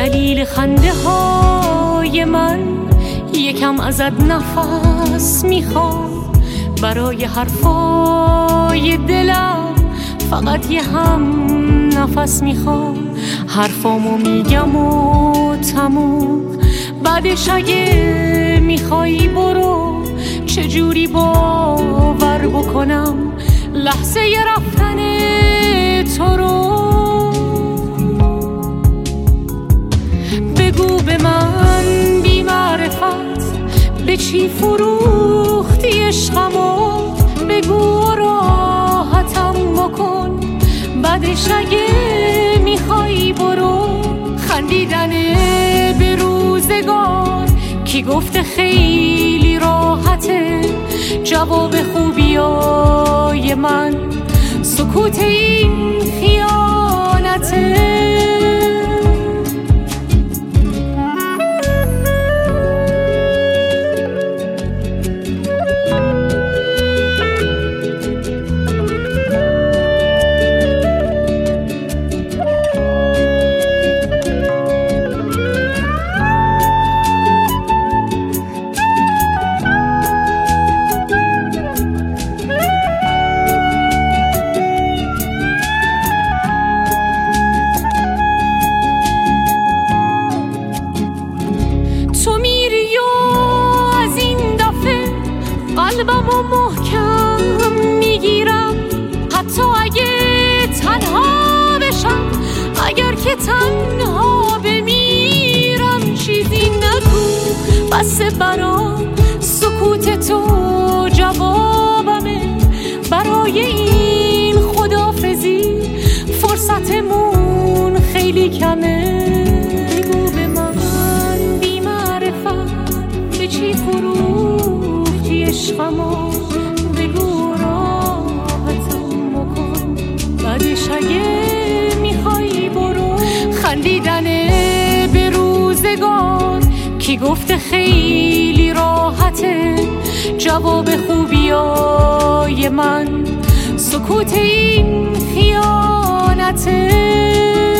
دلیل خنده های من یکم ازت نفس میخوام. برای حرفای دلم فقط یه هم نفس میخوام. حرفامو میگم و تموم، بعدش اگه میخوایی برو. چجوری باور بکنم لحظه رفتن تو رو؟ بگو به من بی معرفت به چی فروختی عشقمو. بگو راحتم بکن، بعدش اگه میخوایی برو. خندیدن به روزگار کی گفته خیلی راحته؟ جواب خوبیای من سکوت این خیانته. قلبمو محکم میگیرم حتی اگه تنها بشم. اگر که تنها بمیرم چیزی نگو بس برام. سکوت تو جوابمه برای این خداحافظی. فرصتمون خیلی کمه. بگو به من بی معرفت به چی فروختی عشقمو. بگو راحتم بکن، بعدش اگه میخوایی برو. خندیدن به روزگار کی گفته خیلی راحته؟ جواب خوبیای من سکوت این خیانته.